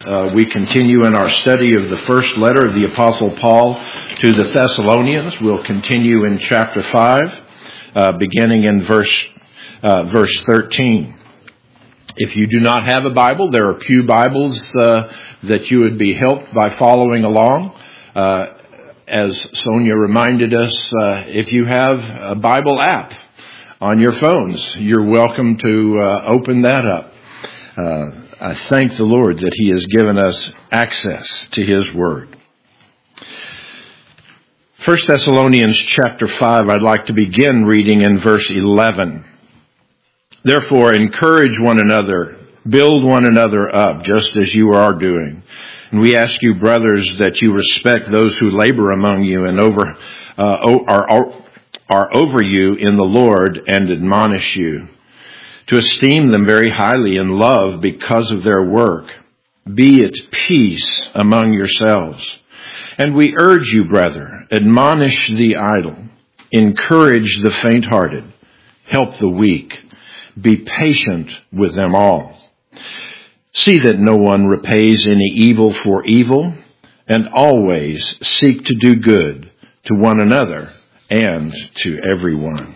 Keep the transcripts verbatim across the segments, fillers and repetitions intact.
Uh, we continue in our study of the first letter of the Apostle Paul to the Thessalonians. We'll continue in chapter five, uh, beginning in verse uh, verse thirteen. If you do not have a Bible, there are pew Bibles uh, that you would be helped by following along. Uh, as Sonia reminded us, uh, if you have a Bible app on your phones, you're welcome to uh, open that up. Uh, I thank the Lord that He has given us access to His Word. First Thessalonians chapter five, I'd like to begin reading in verse eleven. Therefore, encourage one another, build one another up, just as you are doing. And we ask you, brothers, that you respect those who labor among you and over uh, are, are over you in the Lord and admonish you, to esteem them very highly in love because of their work. Be at peace among yourselves. And we urge you, brother, admonish the idle, encourage the faint-hearted, help the weak, be patient with them all. See that no one repays any evil for evil, and always seek to do good to one another and to everyone.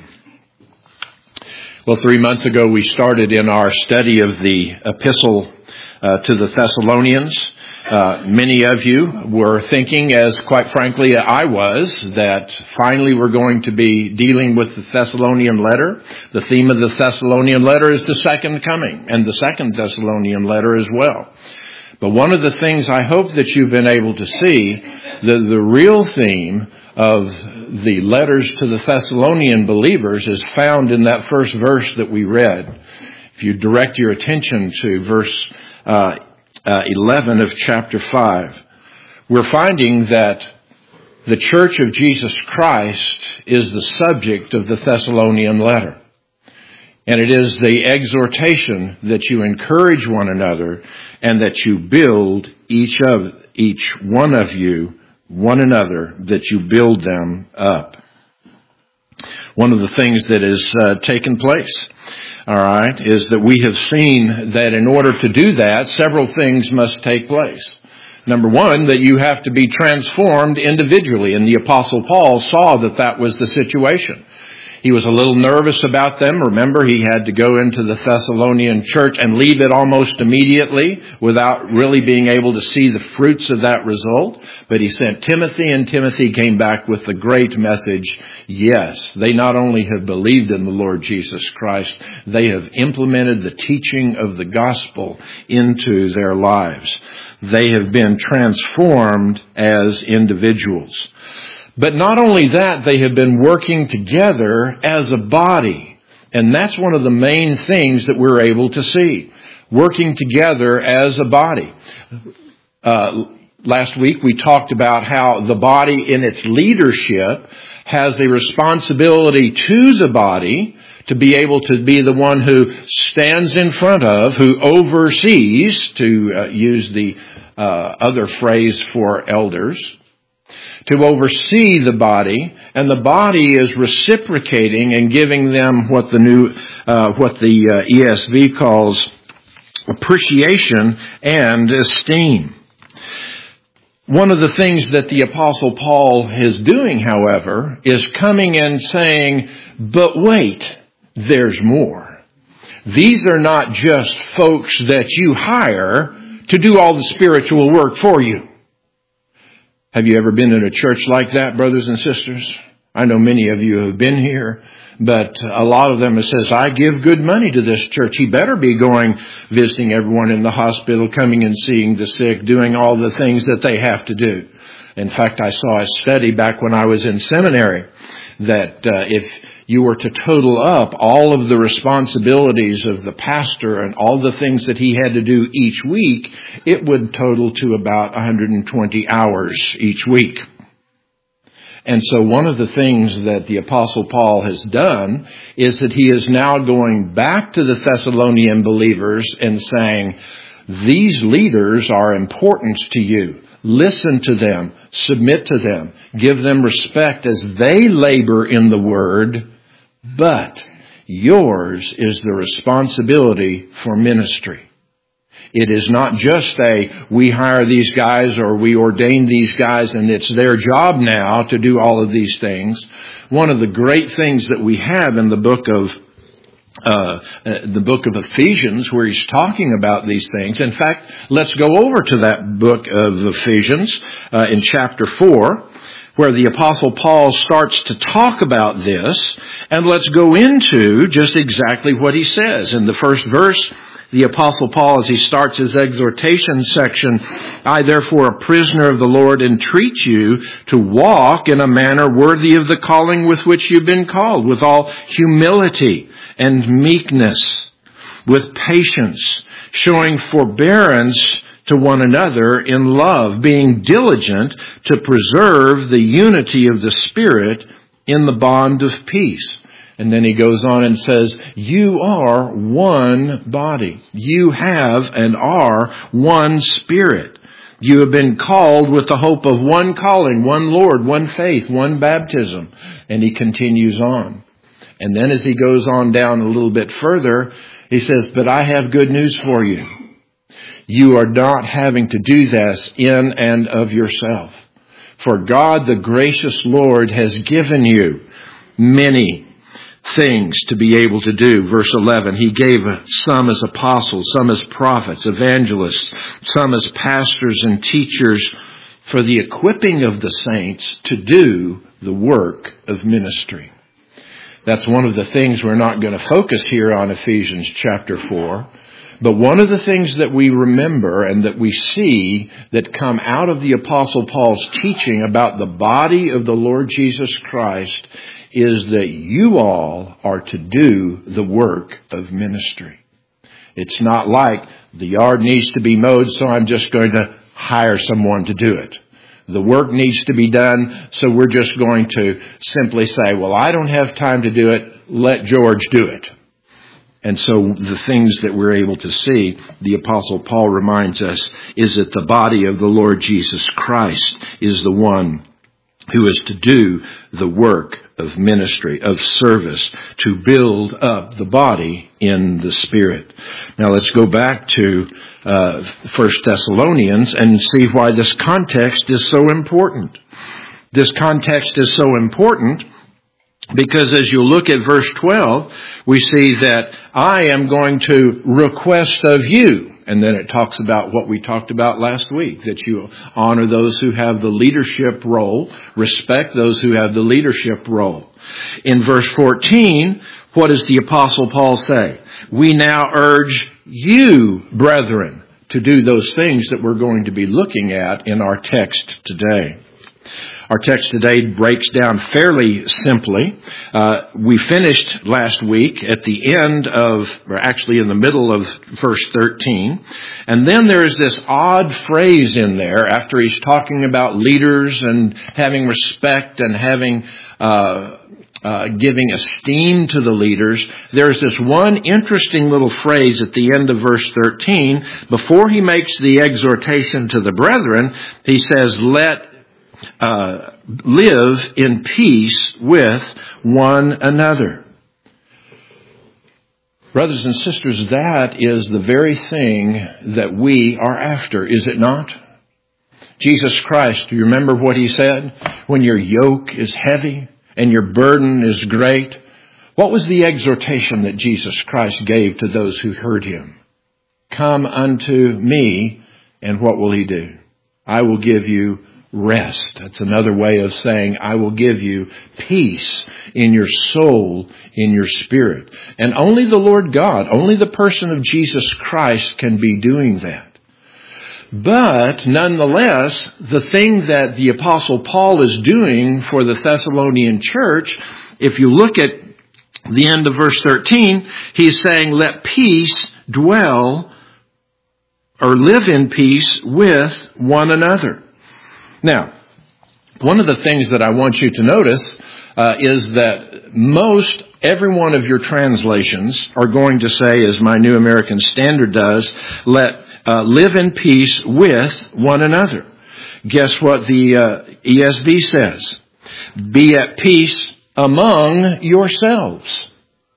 Well, three months ago we started in our study of the epistle uh, to the Thessalonians. Uh, many of you were thinking, as quite frankly I was, that finally we're going to be dealing with the Thessalonian letter. The theme of the Thessalonian letter is the second coming, and the second Thessalonian letter as well. But one of the things I hope that you've been able to see, the, the real theme of the letters to the Thessalonian believers is found in that first verse that we read. If you direct your attention to verse uh, uh, eleven of chapter five, we're finding that the Church of Jesus Christ is the subject of the Thessalonian letter. And it is the exhortation that you encourage one another and that you build each of each one of you, one another, that you build them up. One of the things that has uh, taken place, all right, is that we have seen that in order to do that, several things must take place. Number one, that you have to be transformed individually. And the Apostle Paul saw that that was the situation. He was a little nervous about them. Remember, he had to go into the Thessalonian church and leave it almost immediately without really being able to see the fruits of that result. But he sent Timothy, and Timothy came back with the great message. Yes, they not only have believed in the Lord Jesus Christ, they have implemented the teaching of the gospel into their lives. They have been transformed as individuals. But not only that, they have been working together as a body. And that's one of the main things that we're able to see. Working together as a body. Uh, last week we talked about how the body in its leadership has a responsibility to the body to be able to be the one who stands in front of, who oversees, to uh, use the uh, other phrase for elders, to oversee the body, and the body is reciprocating and giving them what the new, uh, what the uh, E S V calls appreciation and esteem. One of the things that the Apostle Paul is doing, however, is coming and saying, but wait, there's more. These are not just folks that you hire to do all the spiritual work for you. Have you ever been in a church like that, brothers and sisters? I know many of you have been here, but a lot of them it says, I give good money to this church. He better be going, visiting everyone in the hospital, coming and seeing the sick, doing all the things that they have to do. In fact, I saw a study back when I was in seminary that uh, if you were to total up all of the responsibilities of the pastor and all the things that he had to do each week, it would total to about one hundred twenty hours each week. And so one of the things that the Apostle Paul has done is that he is now going back to the Thessalonian believers and saying, these leaders are important to you. Listen to them, submit to them, give them respect as they labor in the word, but yours is the responsibility for ministry. It is not just a, we hire these guys or we ordain these guys and it's their job now to do all of these things. One of the great things that we have in the book of Uh, the book of Ephesians, where he's talking about these things. In fact, let's go over to that book of Ephesians uh, in chapter four, where the Apostle Paul starts to talk about this, and let's go into just exactly what he says. In the first verse, the Apostle Paul, as he starts his exhortation section, I therefore, a prisoner of the Lord, entreat you to walk in a manner worthy of the calling with which you've been called, with all humility and meekness, with patience, showing forbearance to one another in love, being diligent to preserve the unity of the Spirit in the bond of peace. And then he goes on and says, you are one body. You have and are one Spirit. You have been called with the hope of one calling, one Lord, one faith, one baptism. And he continues on. And then as he goes on down a little bit further, he says, but I have good news for you. You are not having to do this in and of yourself. For God, the gracious Lord, has given you many things to be able to do. Verse eleven, he gave some as apostles, some as prophets, evangelists, some as pastors and teachers for the equipping of the saints to do the work of ministry. That's one of the things we're not going to focus here on Ephesians chapter four. But one of the things that we remember and that we see that come out of the Apostle Paul's teaching about the body of the Lord Jesus Christ is that you all are to do the work of ministry. It's not like the yard needs to be mowed, so I'm just going to hire someone to do it. The work needs to be done, so we're just going to simply say, well, I don't have time to do it. Let George do it. And so the things that we're able to see, the Apostle Paul reminds us, is that the body of the Lord Jesus Christ is the one who is to do the work of ministry, of service, to build up the body in the Spirit. Now let's go back to uh, First Thessalonians and see why this context is so important. This context is so important because as you look at verse twelve, we see that I am going to request of you. And then it talks about what we talked about last week, that you honor those who have the leadership role, respect those who have the leadership role. In verse fourteen, what does the Apostle Paul say? We now urge you, brethren, to do those things that we're going to be looking at in our text today. Our text today breaks down fairly simply. Uh, we finished last week at the end of, or actually in the middle of verse thirteen. And then there's this odd phrase in there after he's talking about leaders and having respect and having, uh, uh, giving esteem to the leaders. There's this one interesting little phrase at the end of verse thirteen. Before he makes the exhortation to the brethren, he says, let Uh, live in peace with one another. Brothers and sisters, that is the very thing that we are after, is it not? Jesus Christ, do you remember what he said? When your yoke is heavy and your burden is great. What was the exhortation that Jesus Christ gave to those who heard him? Come unto me, and what will he do? I will give you rest. That's another way of saying, I will give you peace in your soul, in your spirit. And only the Lord God, only the person of Jesus Christ can be doing that. But nonetheless, the thing that the Apostle Paul is doing for the Thessalonian church, if you look at the end of verse thirteen, he's saying, let peace dwell or live in peace with one another. Now, one of the things that I want you to notice uh, is that most, every one of your translations are going to say, as my New American Standard does, let uh, live in peace with one another. Guess what the uh, E S V says? Be at peace among yourselves.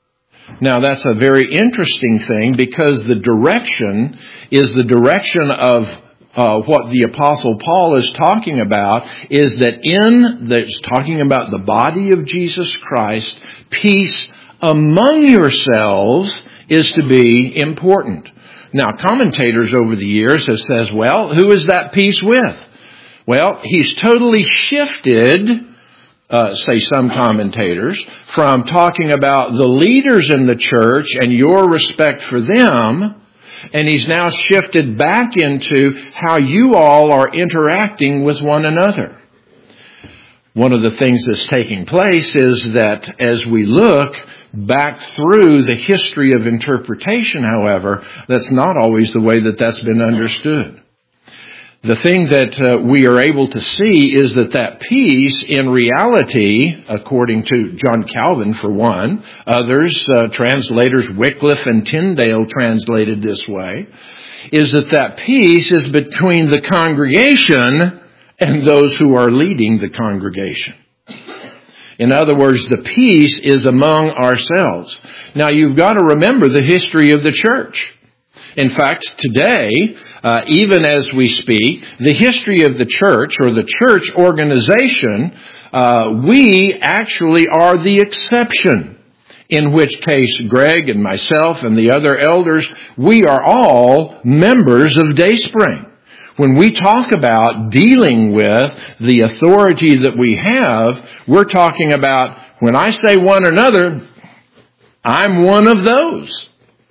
Now that's a very interesting thing because the direction is the direction of uh, what the Apostle Paul is talking about is that in, that's talking about the body of Jesus Christ, peace among yourselves is to be important. Now commentators over the years have said, well, who is that peace with? Well, he's totally shifted, Uh, say some commentators, from talking about the leaders in the church and your respect for them, and he's now shifted back into how you all are interacting with one another. One of the things that's taking place is that as we look back through the history of interpretation, however, that's not always the way that that's been understood. The thing that uh, we are able to see is that that peace, in reality, according to John Calvin for one, others, uh, translators Wycliffe and Tyndale translated this way, is that that peace is between the congregation and those who are leading the congregation. In other words, the peace is among ourselves. Now, you've got to remember the history of the church. In fact, today, uh, even as we speak, the history of the church or the church organization, uh, we actually are the exception. In which case, Greg and myself and the other elders, we are all members of Dayspring. When we talk about dealing with the authority that we have, we're talking about, when I say one another, I'm one of those.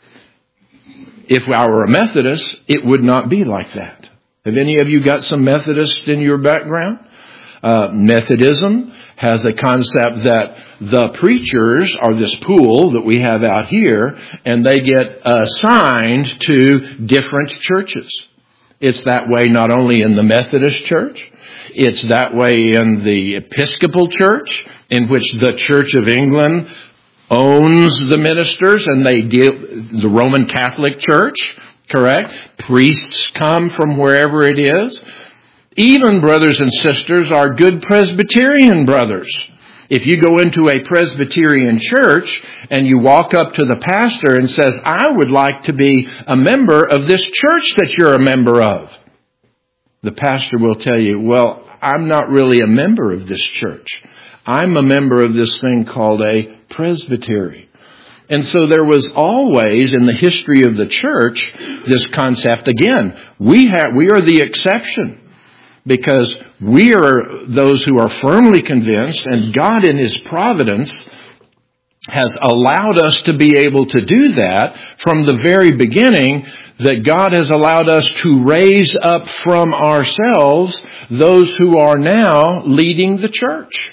If I were a Methodist, it would not be like that. Have any of you got some Methodists in your background? Uh, Methodism has a concept that the preachers are this pool that we have out here, and they get assigned to different churches. It's that way not only in the Methodist church, it's that way in the Episcopal church, in which the Church of England owns the ministers, and they deal, the Roman Catholic Church, correct? Priests come from wherever it is. Even brothers and sisters are good Presbyterian brothers. If you go into a Presbyterian church and you walk up to the pastor and says, I would like to be a member of this church that you're a member of, the pastor will tell you, well, I'm not really a member of this church. I'm a member of this thing called a presbytery. And so there was always in the history of the church this concept. Again, we have we are the exception because we are those who are firmly convinced, and God in His providence has allowed us to be able to do that from the very beginning, that God has allowed us to raise up from ourselves those who are now leading the church.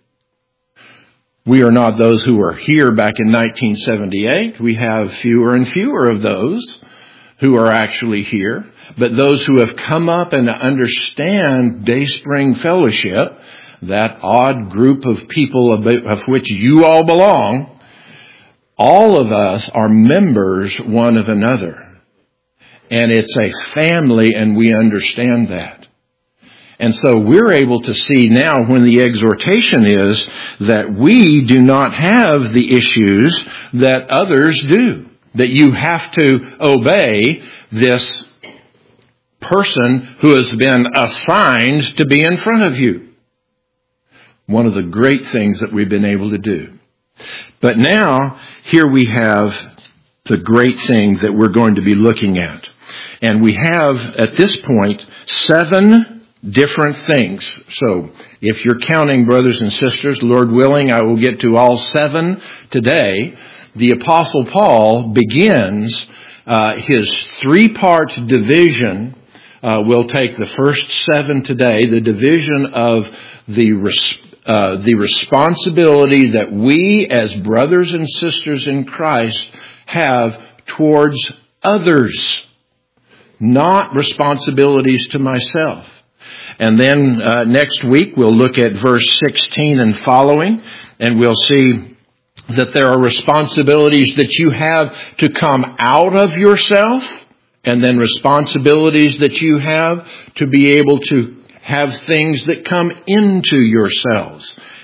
We are not those who were here back in nineteen seventy-eight. We have fewer and fewer of those who are actually here. But those who have come up and understand Dayspring Fellowship, that odd group of people of which you all belong, all of us are members one of another. And it's a family, and we understand that. And so we're able to see now when the exhortation is that we do not have the issues that others do. That you have to obey this person who has been assigned to be in front of you. One of the great things that we've been able to do. But now, here we have the great thing that we're going to be looking at. And we have, at this point, seven different things. So, if you're counting, brothers and sisters, Lord willing, I will get to all seven today. The Apostle Paul begins uh, his three-part division. Uh, we'll take the first seven today, the division of the res- uh, the responsibility that we as brothers and sisters in Christ have towards others, not responsibilities to myself. And then uh, next week we'll look at verse sixteen and following, and we'll see that there are responsibilities that you have to come out of yourself, and then responsibilities that you have to be able to have things that come into yourselves.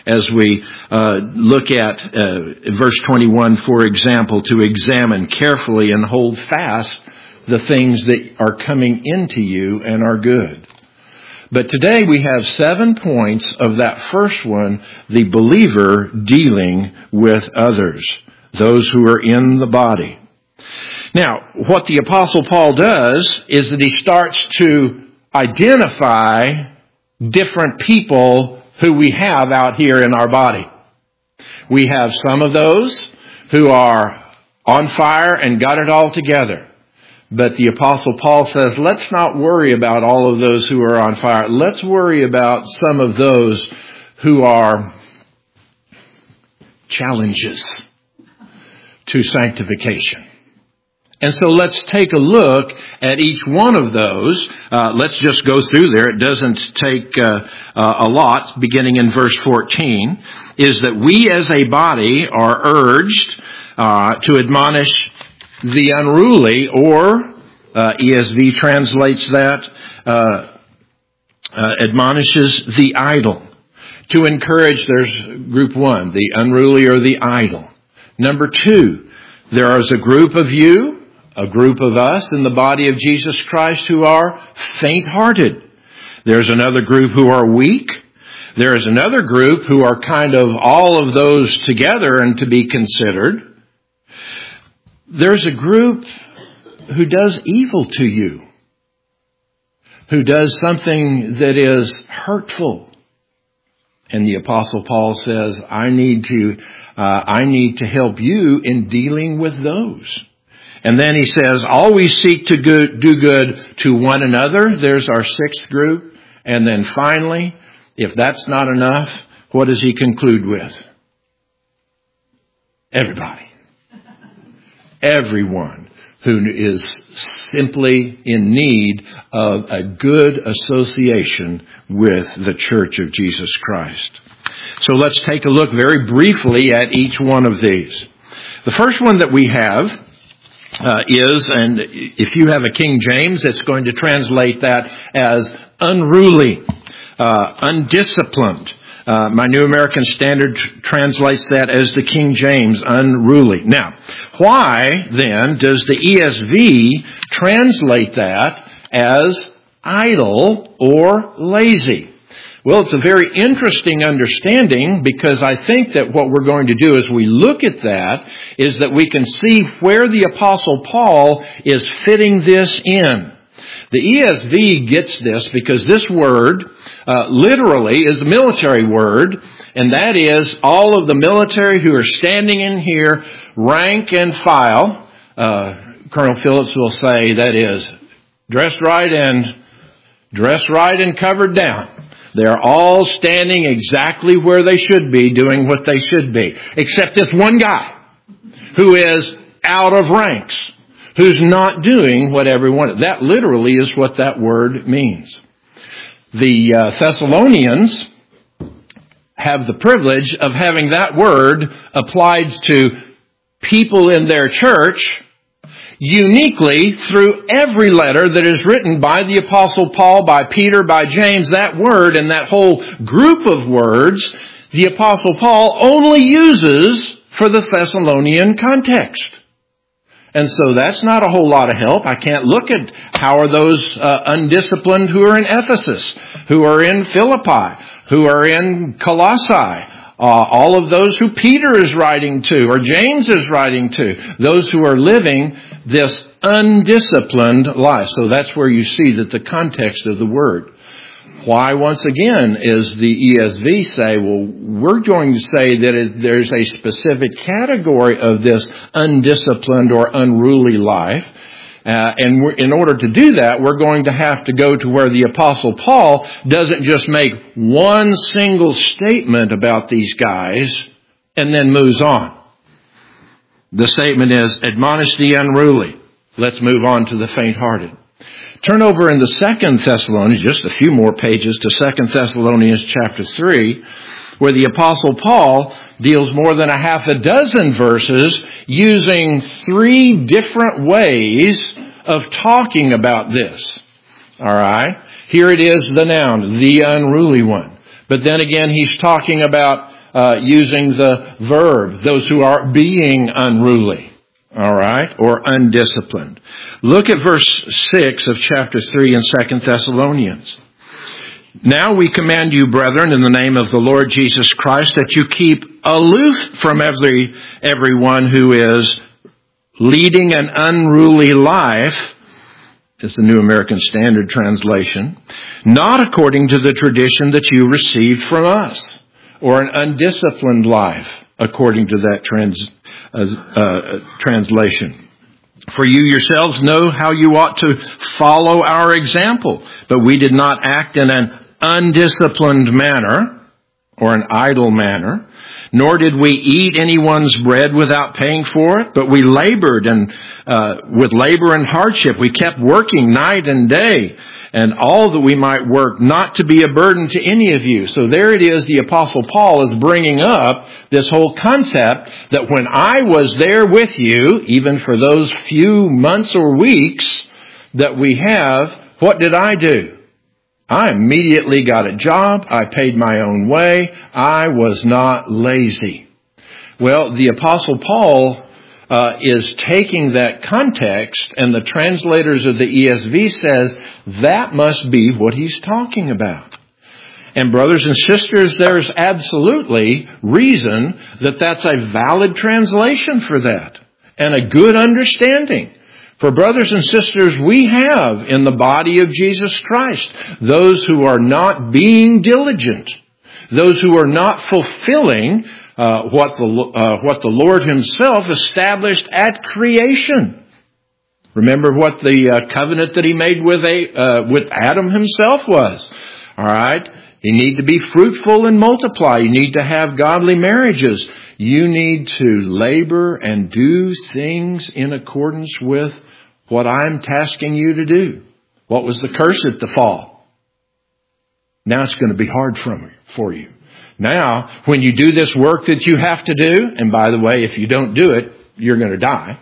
as we uh, look at uh, verse twenty-one, for example, to examine carefully and hold fast the things that are coming into you and are good. But today we have seven points of that first one, the believer dealing with others, those who are in the body. Now, what the Apostle Paul does is that he starts to identify different people who we have out here in our body. We have some of those who are on fire and got it all together. But the Apostle Paul says, let's not worry about all of those who are on fire. Let's worry about some of those who are challenges to sanctification. And so let's take a look at each one of those. Uh, let's just go through there. It doesn't take uh, uh, a lot. Beginning in verse fourteen, is that we as a body are urged uh, to admonish the unruly, or uh, E S V translates that, uh, uh, admonishes the idle. To encourage, there's group one, the unruly or the idle. Number two, there is a group of you, a group of us in the body of Jesus Christ who are faint-hearted. There's another group who are weak. There is another group who are kind of all of those together and to be considered. There's a group who does evil to you, who does something that is hurtful. And the Apostle Paul says, I need to, uh, I need to help you in dealing with those. And then he says, always seek to good, do good to one another. There's our sixth group. And then finally, if that's not enough, what does he conclude with? Everybody. Everyone who is simply in need of a good association with the Church of Jesus Christ. So let's take a look very briefly at each one of these. The first one that we have uh, is, and if you have a King James, it's going to translate that as unruly, uh, undisciplined. Uh, my New American Standard translates that as the King James, unruly. Now, why then does the E S V translate that as idle or lazy? Well, it's a very interesting understanding, because I think that what we're going to do as we look at that is that we can see where the Apostle Paul is fitting this in. The E S V gets this because this word uh, literally is a military word, and that is all of the military who are standing in here, rank and file. Uh, Colonel Phillips will say that is dressed right and dressed right and covered down. They're all standing exactly where they should be, doing what they should be, except this one guy who is out of ranks, who's not doing what everyone... That literally is what that word means. The uh, Thessalonians have the privilege of having that word applied to people in their church uniquely through every letter that is written by the Apostle Paul, by Peter, by James. That word and that whole group of words, the Apostle Paul only uses for the Thessalonian context. And so that's not a whole lot of help. I can't look at how are those uh, undisciplined who are in Ephesus, who are in Philippi, who are in Colossae, uh, all of those who Peter is writing to or James is writing to, those who are living this undisciplined life. So that's where you see that the context of the word. Why, once again, is the E S V say, well, we're going to say that it, there's a specific category of this undisciplined or unruly life. Uh, and we're, in order to do that, we're going to have to go to where the Apostle Paul doesn't just make one single statement about these guys and then moves on. The statement is, admonish the unruly. Let's move on to the faint-hearted. Turn over in the Second Thessalonians, just a few more pages, to Second Thessalonians chapter three, where the Apostle Paul deals more than a half a dozen verses using three different ways of talking about this. All right? Here it is, the noun, the unruly one. But then again, he's talking about uh, using the verb, those who are being unruly, all right, or undisciplined. Look at verse six of chapter three in Second Thessalonians. Now we command you, brethren, in the name of the Lord Jesus Christ, that you keep aloof from every everyone who is leading an unruly life, is the New American Standard Translation, not according to the tradition that you received from us, or an undisciplined life, according to that trans, uh, uh, translation. For you yourselves know how you ought to follow our example, but we did not act in an undisciplined manner, or an idle manner, nor did we eat anyone's bread without paying for it, but we labored and uh, with labor and hardship. We kept working night and day, and all that we might work, not to be a burden to any of you. So there it is, the Apostle Paul is bringing up this whole concept that when I was there with you, even for those few months or weeks that we have, what did I do? I immediately got a job. I paid my own way. I was not lazy. Well, the Apostle Paul uh, is taking that context, and the translators of the E S V says that must be what he's talking about. And brothers and sisters, there's absolutely reason that that's a valid translation for that and a good understanding. For brothers and sisters, we have in the body of Jesus Christ those who are not being diligent, those who are not fulfilling uh, what the uh, what the Lord Himself established at creation. Remember what the uh, covenant that He made with a uh, with Adam himself was. All right, you need to be fruitful and multiply. You need to have godly marriages. You need to labor and do things in accordance with what I'm tasking you to do. What was the curse at the fall? Now it's going to be hard for you. Now, when you do this work that you have to do, and by the way, if you don't do it, you're going to die.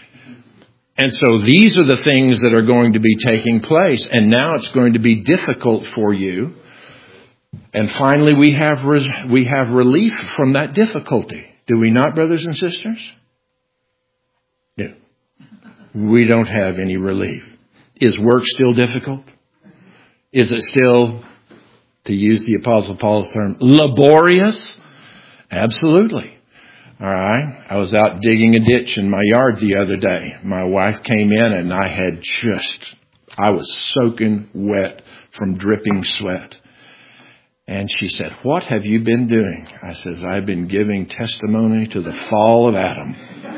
And so these are the things that are going to be taking place. And now it's going to be difficult for you. And finally, we have re- we have relief from that difficulty. Do we not, brothers and sisters? No. We don't have any relief. Is work still difficult? Is it still, to use the Apostle Paul's term, laborious? Absolutely. All right. I was out digging a ditch in my yard the other day. My wife came in and I had just, I was soaking wet from dripping sweat. And she said, "What have you been doing?" I says, "I've been giving testimony to the fall of Adam."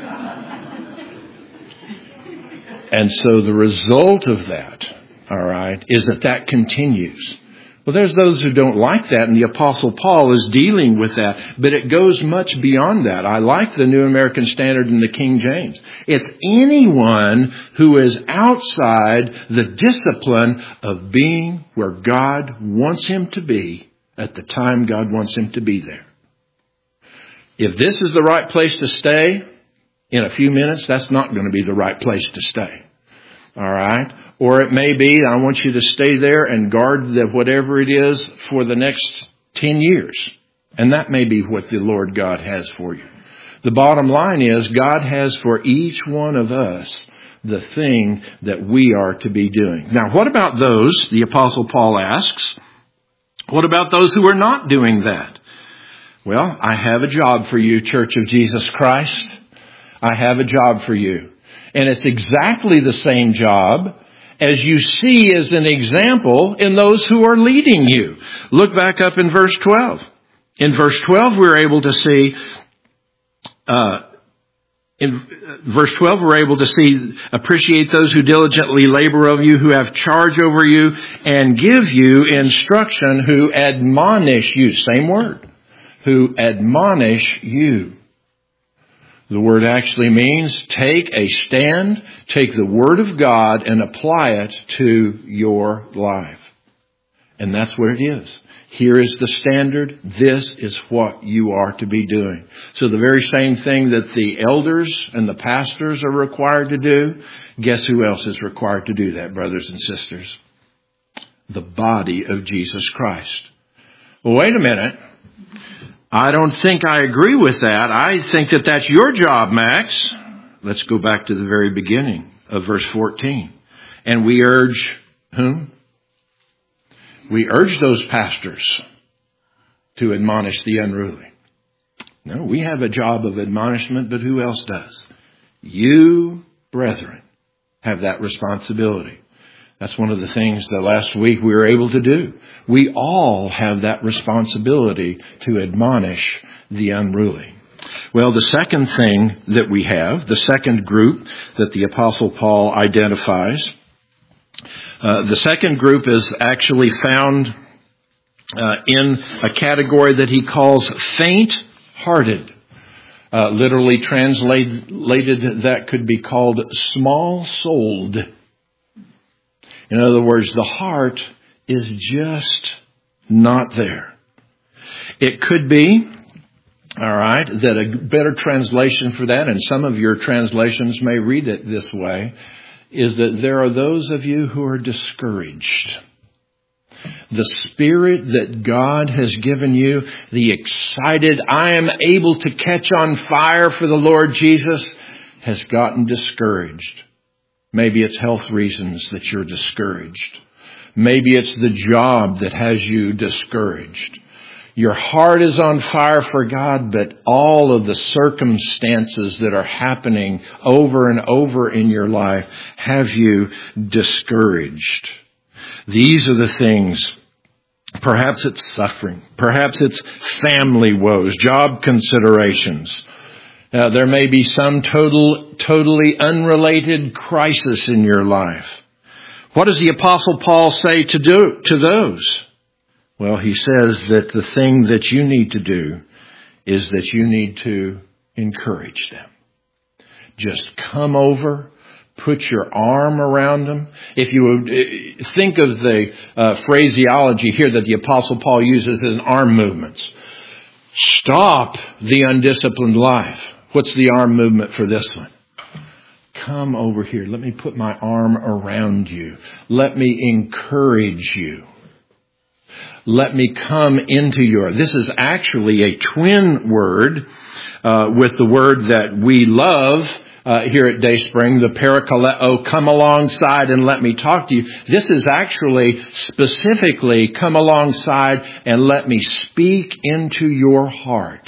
And so the result of that, all right, is that that continues. Well, there's those who don't like that, and the Apostle Paul is dealing with that. But it goes much beyond that. I like the New American Standard and the King James. It's anyone who is outside the discipline of being where God wants him to be at the time God wants him to be there. If this is the right place to stay, in a few minutes, that's not going to be the right place to stay. All right? Or it may be, I want you to stay there and guard the whatever it is for the next ten years. And that may be what the Lord God has for you. The bottom line is, God has for each one of us the thing that we are to be doing. Now, what about those, the Apostle Paul asks, what about those who are not doing that? Well, I have a job for you, Church of Jesus Christ. I have a job for you. And it's exactly the same job as you see as an example in those who are leading you. Look back up in verse twelve. In verse twelve, we're able to see, uh, in verse twelve, we're able to see, appreciate those who diligently labor over you, who have charge over you, and give you instruction, who admonish you. Same word. Who admonish you. The word actually means take a stand, take the Word of God and apply it to your life. And that's what it is. Here is the standard. This is what you are to be doing. So the very same thing that the elders and the pastors are required to do, guess who else is required to do that, brothers and sisters? The body of Jesus Christ. Well, wait a minute. I don't think I agree with that. I think that that's your job, Max. Let's go back to the very beginning of verse fourteen. And we urge whom? We urge those pastors to admonish the unruly. No, we have a job of admonishment, but who else does? You, brethren, have that responsibility. That's one of the things that last week we were able to do. We all have that responsibility to admonish the unruly. Well, the second thing that we have, the second group that the Apostle Paul identifies, uh, the second group is actually found uh, in a category that he calls faint-hearted. Uh, literally translated, that could be called small-souled. In other words, the heart is just not there. It could be, all right, that a better translation for that, and some of your translations may read it this way, is that there are those of you who are discouraged. The spirit that God has given you, the excited, I am able to catch on fire for the Lord Jesus, has gotten discouraged. Maybe it's health reasons that you're discouraged. Maybe it's the job that has you discouraged. Your heart is on fire for God, but all of the circumstances that are happening over and over in your life have you discouraged. These are the things. Perhaps it's suffering. Perhaps it's family woes, job considerations. Uh, there may be some total, totally unrelated crisis in your life. What does the Apostle Paul say to do to those? Well, he says that the thing that you need to do is that you need to encourage them. Just come over, put your arm around them. If you would think of the uh, phraseology here that the Apostle Paul uses as arm movements. Stop the undisciplined life. What's the arm movement for this one? Come over here. Let me put my arm around you. Let me encourage you. Let me come into your... This is actually a twin word uh, with the word that we love uh, here at Dayspring, the parakaleo, come alongside and let me talk to you. This is actually specifically come alongside and let me speak into your heart.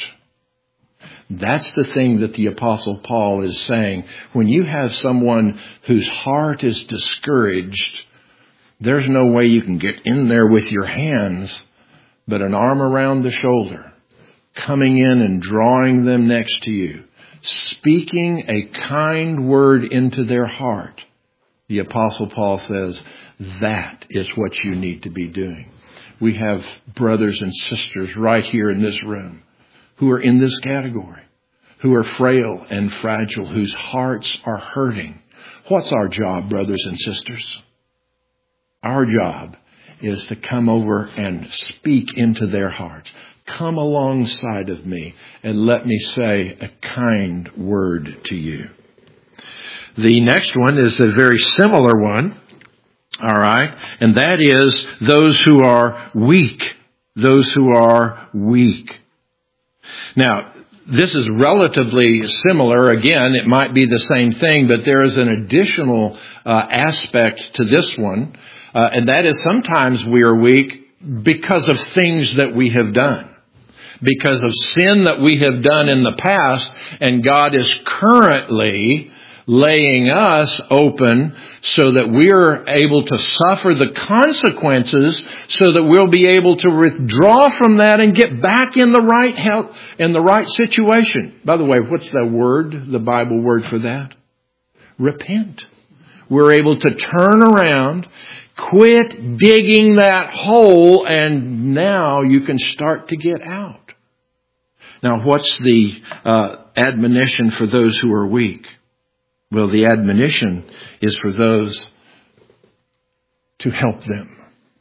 That's the thing that the Apostle Paul is saying. When you have someone whose heart is discouraged, there's no way you can get in there with your hands, but an arm around the shoulder, coming in and drawing them next to you, speaking a kind word into their heart. The Apostle Paul says that is what you need to be doing. We have brothers and sisters right here in this room who are in this category, who are frail and fragile, whose hearts are hurting. What's our job, brothers and sisters? Our job is to come over and speak into their hearts. Come alongside of me and let me say a kind word to you. The next one is a very similar one, all right, and that is those who are weak. Those who are weak. Now, this is relatively similar. Again, it might be the same thing, but there is an additional uh, aspect to this one, uh, and that is sometimes we are weak because of things that we have done, because of sin that we have done in the past, and God is currently laying us open so that we're able to suffer the consequences so that we'll be able to withdraw from that and get back in the right health, in the right situation. By the way, what's the word, the Bible word for that? Repent. We're able to turn around, quit digging that hole, and now you can start to get out. Now, what's the uh, admonition for those who are weak? Well, the admonition is for those to help them.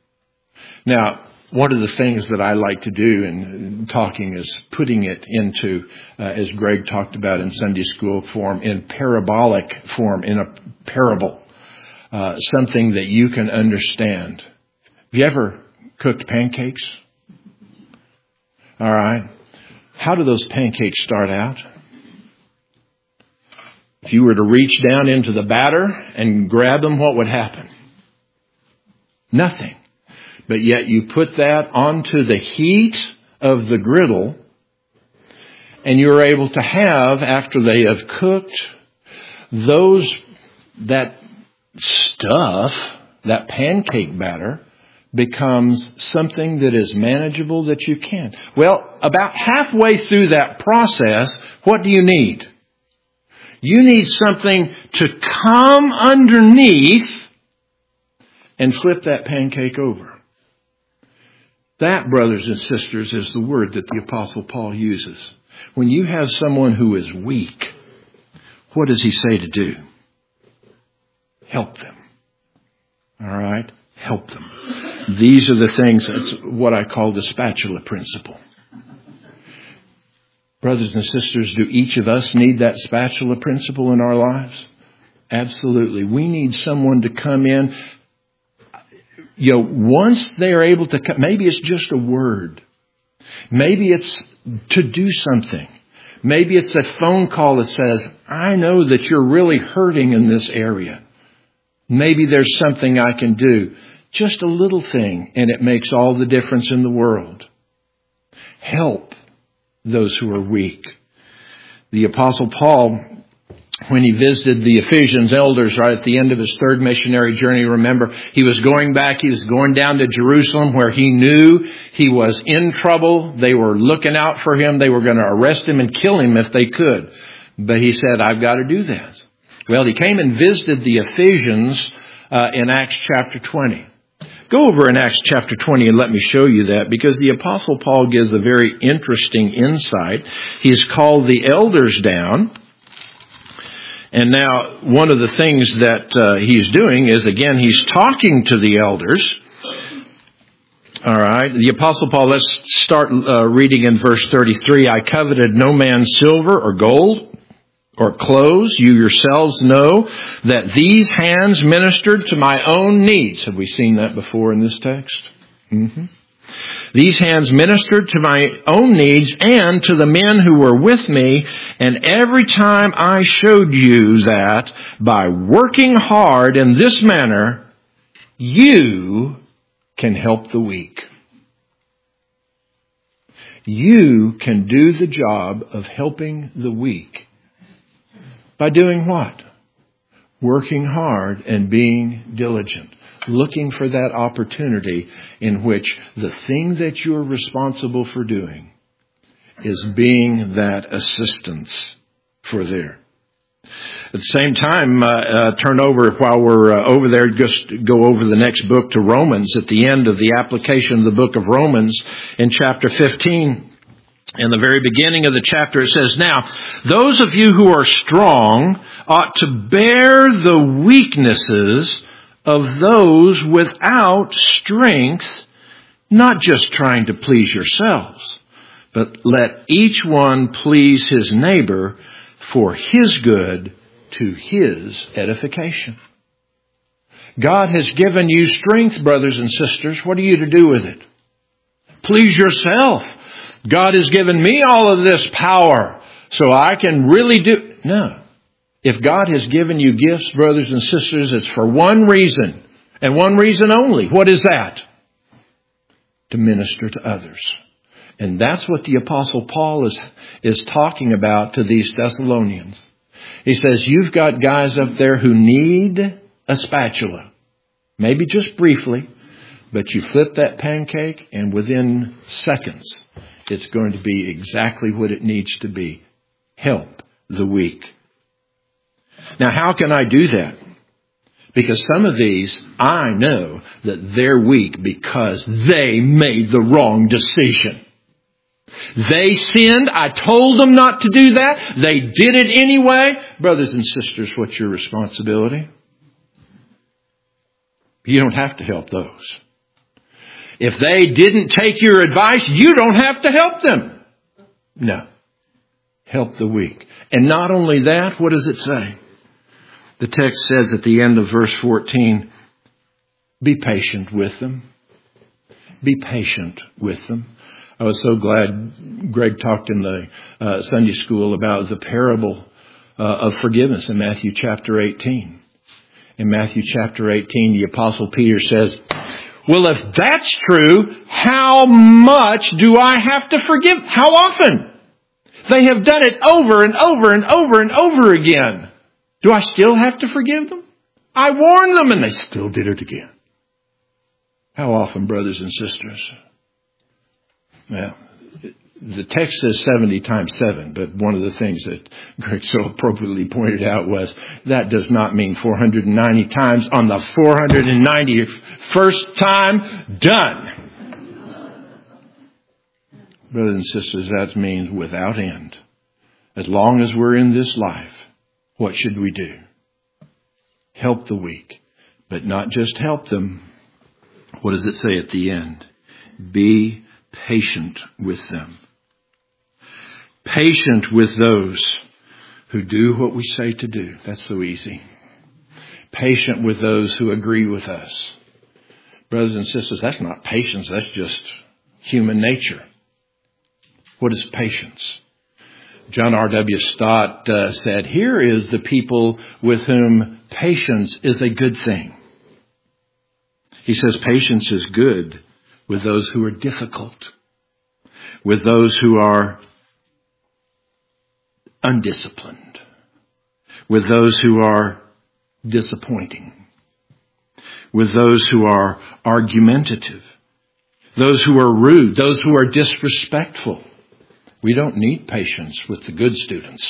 Now, one of the things that I like to do in talking is putting it into, uh, as Greg talked about in Sunday school form, in parabolic form, in a parable, uh, something that you can understand. Have you ever cooked pancakes? All right. How do those pancakes start out? If you were to reach down into the batter and grab them, what would happen? Nothing. But yet you put that onto the heat of the griddle, and you're able to have, after they have cooked, those, that stuff, that pancake batter, becomes something that is manageable that you can. Well, about halfway through that process, what do you need? You need something to come underneath and flip that pancake over. That, brothers and sisters, is the word that the Apostle Paul uses. When you have someone who is weak, what does he say to do? Help them. All right? Help them. These are the things, that's what I call the spatula principle. Brothers and sisters, do each of us need that spatula principle in our lives? Absolutely. We need someone to come in. You know, once they're able to come, maybe it's just a word. Maybe it's to do something. Maybe it's a phone call that says, I know that you're really hurting in this area. Maybe there's something I can do. Just a little thing, and it makes all the difference in the world. Help those who are weak. The Apostle Paul, when he visited the Ephesians elders right at the end of his third missionary journey, remember, he was going back, he was going down to Jerusalem where he knew he was in trouble. They were looking out for him. They were going to arrest him and kill him if they could. But he said, I've got to do that. Well, he came and visited the Ephesians uh, in Acts chapter twenty. Go over in Acts chapter twenty and let me show you that, because the Apostle Paul gives a very interesting insight. He's called the elders down. And now one of the things that uh, he's doing is, again, he's talking to the elders. All right. The Apostle Paul, let's start uh, reading in verse thirty-three. I coveted no man's silver or gold or clothes. You yourselves know that these hands ministered to my own needs. Have we seen that before in this text? Mm-hmm. These hands ministered to my own needs and to the men who were with me. And every time I showed you that by working hard in this manner, you can help the weak. You can do the job of helping the weak. By doing what? Working hard and being diligent. Looking for that opportunity in which the thing that you're responsible for doing is being that assistance for there. At the same time, uh, uh, turn over while we're uh, over there, just go over the next book to Romans. At the end of the application of the book of Romans in chapter fifteen, in the very beginning of the chapter, it says, now, those of you who are strong ought to bear the weaknesses of those without strength, not just trying to please yourselves, but let each one please his neighbor for his good to his edification. God has given you strength, brothers and sisters. What are you to do with it? Please yourself. God has given me all of this power so I can really do... No. If God has given you gifts, brothers and sisters, it's for one reason, and one reason only. What is that? To minister to others. And that's what the Apostle Paul is, is talking about to these Thessalonians. He says, you've got guys up there who need a spatula. Maybe just briefly, but you flip that pancake and within seconds, it's going to be exactly what it needs to be. Help the weak. Now, how can I do that? Because some of these, I know that they're weak because they made the wrong decision. They sinned. I told them not to do that. They did it anyway. Brothers and sisters, what's your responsibility? You don't have to help those. If they didn't take your advice, you don't have to help them. No. Help the weak. And not only that, what does it say? The text says at the end of verse fourteen, be patient with them. Be patient with them. I was so glad Greg talked in the uh, Sunday school about the parable uh, of forgiveness in Matthew chapter eighteen. In Matthew chapter eighteen, the Apostle Peter says, well, if that's true, how much do I have to forgive? How often? They have done it over and over and over and over again. Do I still have to forgive them? I warned them and they still did it again. How often, brothers and sisters? Well, the text says seventy times seven, but one of the things that Greg so appropriately pointed out was that does not mean four hundred ninety times on the four hundred ninety-first time done. Brothers and sisters, that means without end. As long as we're in this life, what should we do? Help the weak, but not just help them. What does it say at the end? Be patient with them. Patient with those who do what we say to do. That's so easy. Patient with those who agree with us. Brothers and sisters, that's not patience. That's just human nature. What is patience? John R W Stott uh, said, here is the people with whom patience is a good thing. He says patience is good with those who are difficult, with those who are undisciplined, with those who are disappointing, with those who are argumentative, those who are rude, those who are disrespectful. We don't need patience with the good students.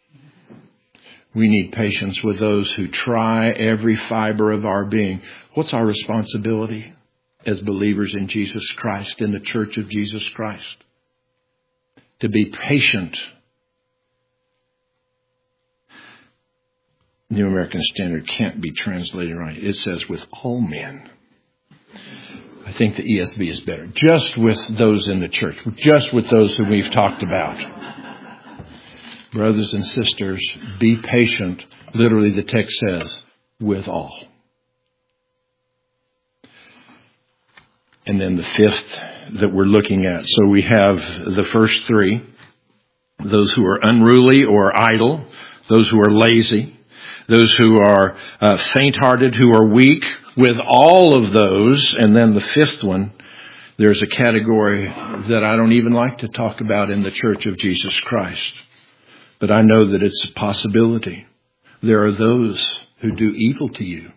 We need patience with those who try every fiber of our being. What's our responsibility as believers in Jesus Christ, in the church of Jesus Christ? To be patient. New American Standard can't be translated right. It says with all men. I think the E S V is better. Just with those in the church. Just with those who we've talked about. Brothers and sisters, be patient. Literally the text says, with all. And then the fifth that we're looking at. So we have the first three. Those who are unruly or idle. Those who are lazy. Those who are uh, faint-hearted, who are weak. With all of those, and then the fifth one, there's a category that I don't even like to talk about in the Church of Jesus Christ. But I know that it's a possibility. There are those who do evil to you.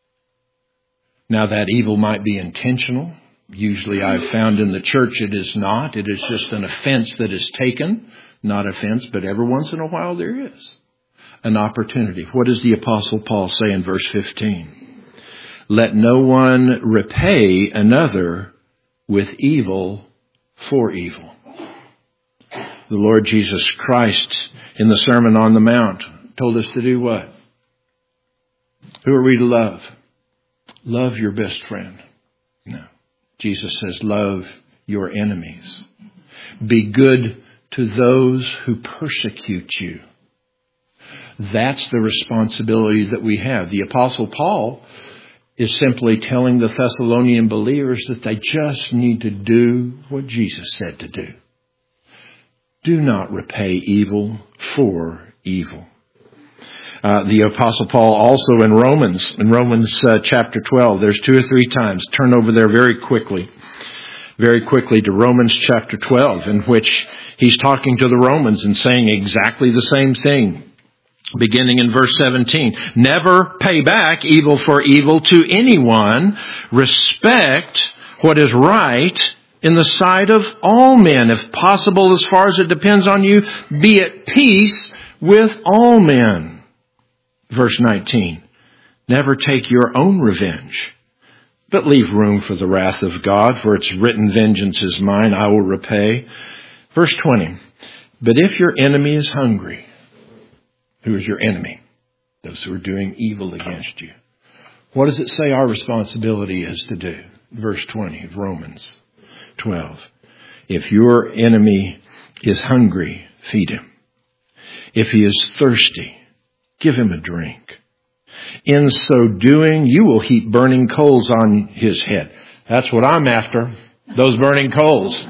Now that evil might be intentional. Usually I've found in the church it is not. It is just an offense that is taken. Not offense, but every once in a while there is an opportunity. What does the Apostle Paul say in verse fifteen? Let no one repay another with evil for evil. The Lord Jesus Christ in the Sermon on the Mount told us to do what? Who are we to love? Love your best friend. No. Jesus says, love your enemies. Be good to those who persecute you. That's the responsibility that we have. The Apostle Paul is simply telling the Thessalonian believers that they just need to do what Jesus said to do. Do not repay evil for evil. Uh, the Apostle Paul also in Romans, in Romans uh, chapter twelve, there's two or three times. Turn over there very quickly, very quickly to Romans chapter twelve, in which he's talking to the Romans and saying exactly the same thing. Beginning in verse seventeen, never pay back evil for evil to anyone. Respect what is right in the sight of all men. If possible, as far as it depends on you, be at peace with all men. Verse nineteen, never take your own revenge, but leave room for the wrath of God, for it's written, vengeance is mine, I will repay. Verse twenty, but if your enemy is hungry, who is your enemy? Those who are doing evil against you. What does it say our responsibility is to do? Verse twenty of Romans twelve. If your enemy is hungry, feed him. If he is thirsty, give him a drink. In so doing, you will heap burning coals on his head. That's what I'm after. Those burning coals.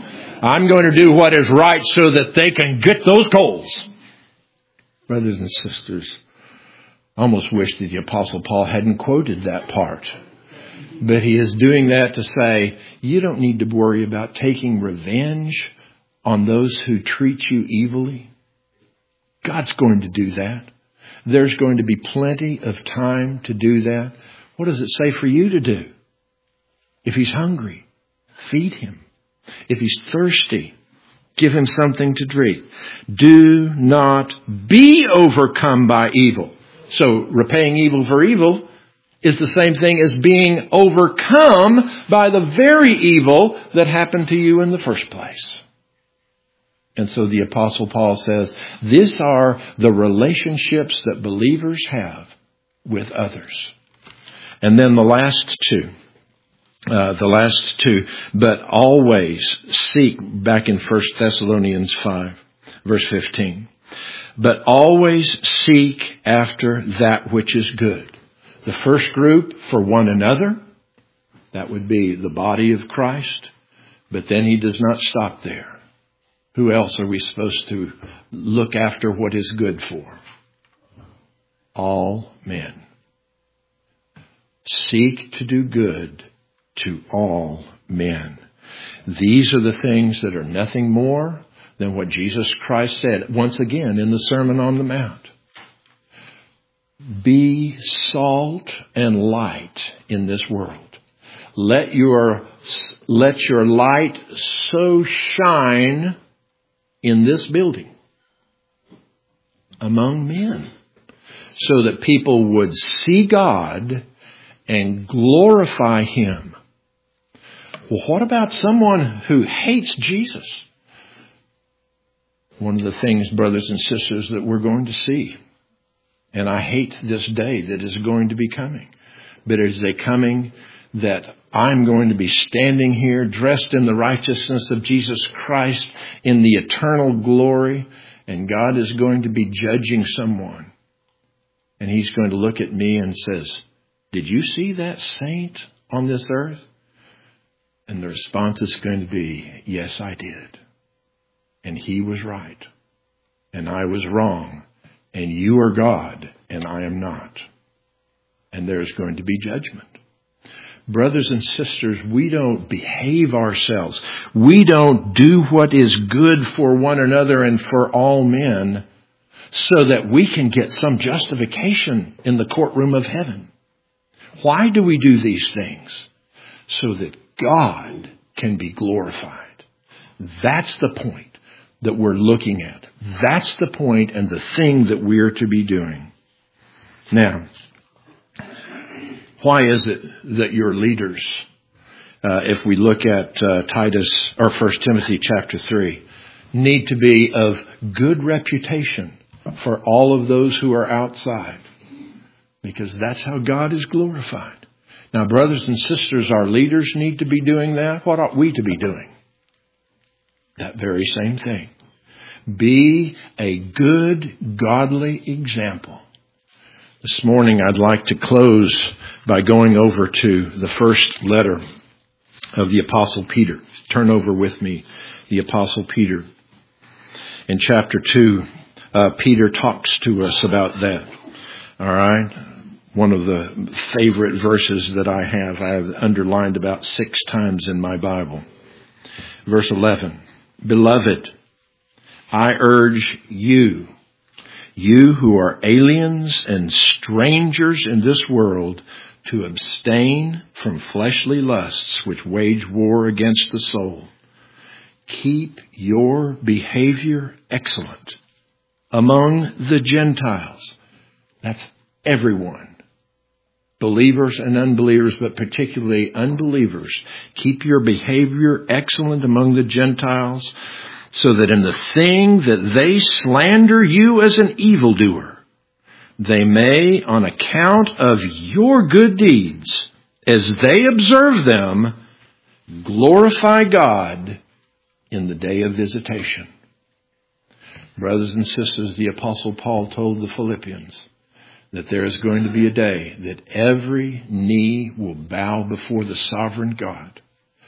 I'm going to do what is right so that they can get those coals. Brothers and sisters, I almost wish that the Apostle Paul hadn't quoted that part. But he is doing that to say, you don't need to worry about taking revenge on those who treat you evilly. God's going to do that. There's going to be plenty of time to do that. What does it say for you to do? If he's hungry, feed him. If he's thirsty, give him something to drink. Do not be overcome by evil. So repaying evil for evil is the same thing as being overcome by the very evil that happened to you in the first place. And so the Apostle Paul says, these are the relationships that believers have with others. And then the last two, uh, the last two, but always seek, back in First Thessalonians five, verse fifteen, but always seek after that which is good. The first group for one another, that would be the body of Christ, but then he does not stop there. Who else are we supposed to look after what is good for? All men. Seek to do good to all men. These are the things that are nothing more than what Jesus Christ said once again in the Sermon on the Mount. Be salt and light in this world. Let your, let your light so shine in this building among men so that people would see God and glorify Him. Well, what about someone who hates Jesus? One of the things, brothers and sisters, that we're going to see, and I hate this day that is going to be coming, but it is a coming that I'm going to be standing here dressed in the righteousness of Jesus Christ in the eternal glory, and God is going to be judging someone. And He's going to look at me and says, did you see that saint on this earth? And the response is going to be, yes, I did. And he was right. And I was wrong. And you are God, and I am not. And there's going to be judgment. Brothers and sisters, we don't behave ourselves. We don't do what is good for one another and for all men so that we can get some justification in the courtroom of heaven. Why do we do these things? So that God can be glorified. That's the point that we're looking at. That's the point and the thing that we're to be doing. Now, why is it that your leaders, uh, if we look at uh, Titus or First Timothy chapter three, need to be of good reputation for all of those who are outside? Because that's how God is glorified. Now, brothers and sisters, our leaders need to be doing that. What ought we to be doing? That very same thing. Be a good, godly example. This morning, I'd like to close by going over to the first letter of the Apostle Peter. Turn over with me, the Apostle Peter. In chapter two, uh, Peter talks to us about that. All right? One of the favorite verses that I have, I have underlined about six times in my Bible. Verse eleven. Beloved, I urge you, you who are aliens and strangers in this world, to abstain from fleshly lusts which wage war against the soul. Keep your behavior excellent among the Gentiles. That's everyone. Believers and unbelievers, but particularly unbelievers. Keep your behavior excellent among the Gentiles, so that in the thing that they slander you as an evildoer, they may, on account of your good deeds, as they observe them, glorify God in the day of visitation. Brothers and sisters, the Apostle Paul told the Philippians that there is going to be a day that every knee will bow before the sovereign God.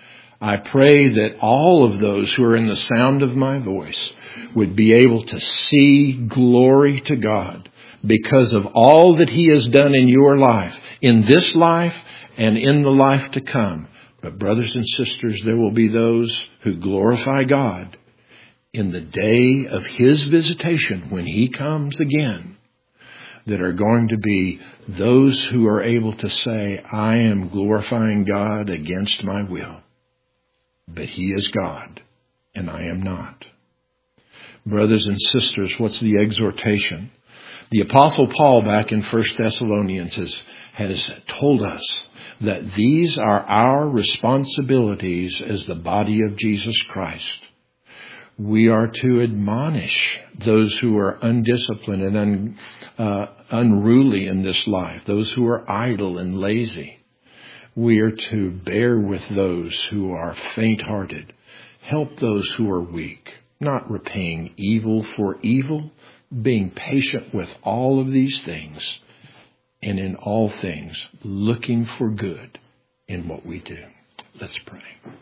I pray that all of those who are in the sound of my voice would be able to see glory to God because of all that He has done in your life, in this life and in the life to come. But brothers and sisters, there will be those who glorify God in the day of His visitation when He comes again, that are going to be those who are able to say, I am glorifying God against my will, but He is God and I am not. Brothers and sisters, what's the exhortation? The Apostle Paul back in First Thessalonians has, has told us that these are our responsibilities as the body of Jesus Christ. We are to admonish those who are undisciplined and un, uh, unruly in this life, those who are idle and lazy. We are to bear with those who are faint-hearted, help those who are weak, not repaying evil for evil, being patient with all of these things, and in all things looking for good in what we do. Let's pray.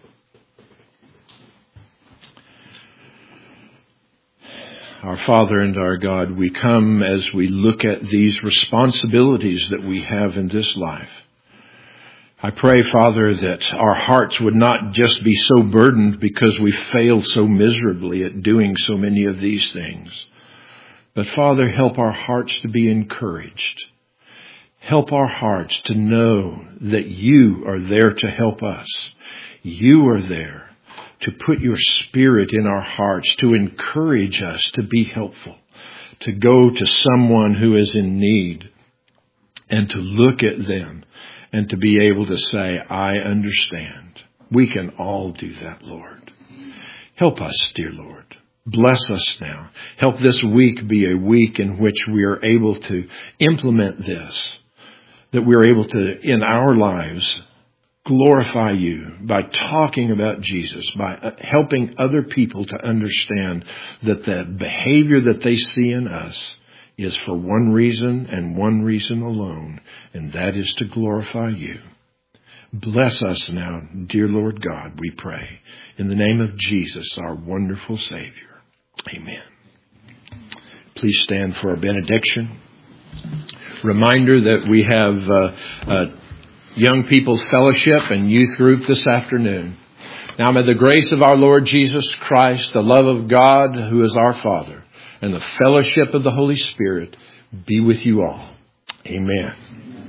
Our Father and our God, we come as we look at these responsibilities that we have in this life. I pray, Father, that our hearts would not just be so burdened because we fail so miserably at doing so many of these things. But Father, help our hearts to be encouraged. Help our hearts to know that You are there to help us. You are there to put Your Spirit in our hearts, to encourage us to be helpful, to go to someone who is in need and to look at them and to be able to say, I understand. We can all do that, Lord. Help us, dear Lord. Bless us now. Help this week be a week in which we are able to implement this, that we're able to, in our lives, glorify You by talking about Jesus, by helping other people to understand that the behavior that they see in us is for one reason and one reason alone, and that is to glorify You. Bless us now, dear Lord God, we pray. In the name of Jesus, our wonderful Savior. Amen. Please stand for a benediction. Reminder that we have uh, uh, Young People's Fellowship and Youth Group this afternoon. Now may the grace of our Lord Jesus Christ, the love of God, who is our Father, and the fellowship of the Holy Spirit be with you all. Amen.